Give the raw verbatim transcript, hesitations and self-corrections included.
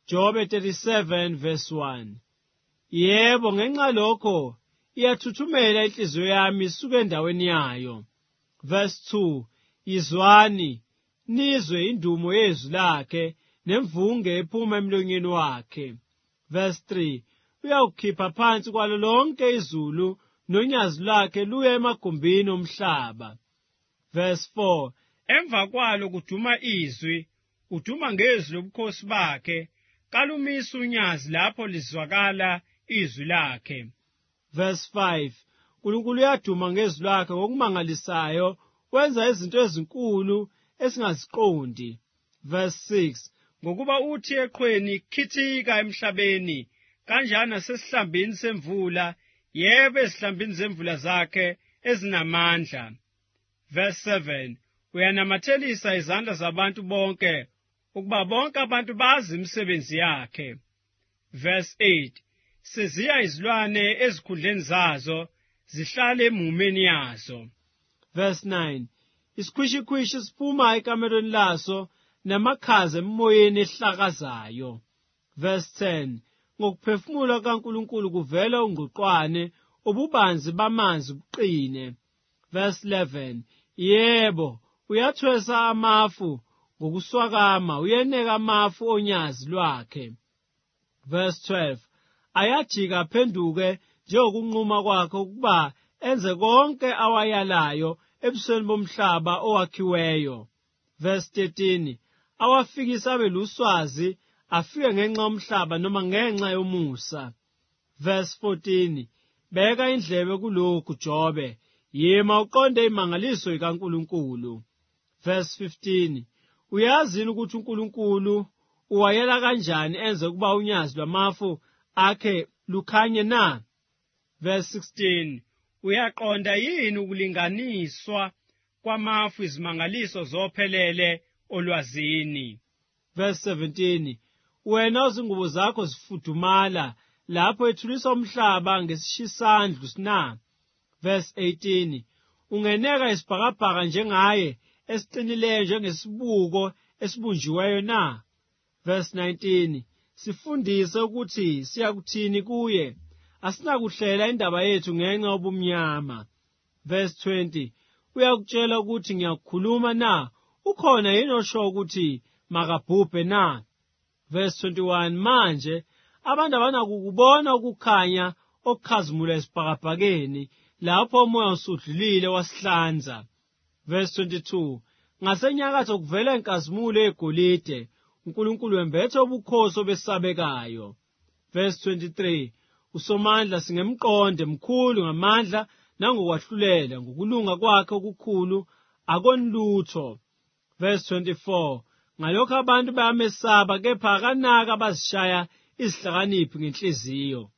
Jobe thirty-seven verse one. Yebo, ngenxa lokho iyathuthumela inhliziyo yami isuke endaweni yayo. Verse two. Izwani, nizwe indumo yezwi lakhe nemvunge ephuma emlonyeni wakhe. Verse three. Uyawukhipha phansi kwalo lonke izulu nonyazi lwakhe luya emagumbini omhlaba. Verse four. Emva kwalo kuduma izwi, uduma ngezwi lobukhosi bakhe, kalumisa unyazi lapho lizwakala izwi lakhe. Verse five. uNkulunkulu uyaduma ngezwi lakhe ngokumangalisayo, wenza izinto ezinkulu esingaziqondi. Verse six. Ngokuba uthi eqhweni khithika emhlabeni, kanjani nasesihlambini semvula, yebo ezihlambini zemvula zakhe ezinamandla. Verse seven. Uyanamathelisa izandla zabantu bonke, ukuba bonke abantu bazi imisebenzi yakhe. Verse eight. Seziya izilwane ezikhundleni zazo, zihlale emhumeni yazo. Verse nine. Isikhwishikhwishi siphuma ekamerweni laso, namakhaza emoyeni ehlakazayo. Verse ten. Ngokuphefumula kaNkulunkulu kuvela ungquqwane, ububanzi bamanzi buqine. Verse eleven. Yebo, uyathwesa amafu ngokuswakama, uyeneka amafu onyazi lwakhe. Verse twelve. Ayajika aphenduke njengokunquma kwakhe ukuba enze konke awayalayo ebusweni bomhlaba owakhiweyo. Verse thirteen. Awafikisa abe luswazi, afike ngenxa yomhlaba noma ngenxa yomusa. Verse fourteen. Beka indlebe kulokhu Jobe, yema uqonde imangaliso kaNkulunkulu. Verse fifteen. Uyazini ukuthi uNkulunkulu uwayela kanjani enze kuba unyazi lwamafu akhe lukhanye na? Verse sixteen. Uyaqonda yini ukulinganiswa kwamafu izimangaliso zophelele olwazini? Verse seventeen. Wena izingubo zakho zifudumala lapho ethulisa umhlaba ngesishisandlu na? Verse eighteen. Ungeneka isibhakabhaka njengaye, esiqinileyo njengesibuko esibunjiweyo na? Verse nineteen. Sifundise ukuthi siyakuthini kuye, asinakuhlela indaba yethu ngenxa yobumnyama. Verse twenty. Uyakutshela ukuthi ngiyakukhuluma na? Ukhona yini osho ukuthi makabhubhe na? Verse twenty-one. Manje abantu abanakukubona ukukhanya okukhazimula esibhakabhakeni, lapho umoya usudlulile wasihlanza. Verse twenty-two. Ngasenyakatho kuvela inkazimulo egolide, uNkulunkulu wembethe ubukhosi obesabekayo. Verse twenty-three. Usomandla singemqonde, mkhulu ngamandla nangokwahlulela, ngokulunga kwakhe okukhulu akonilutho. Verse twenty-four. Ngalokho abantu bayamesaba, kepha akanaka bazishaya izihlakaniphi ngenhliziyo.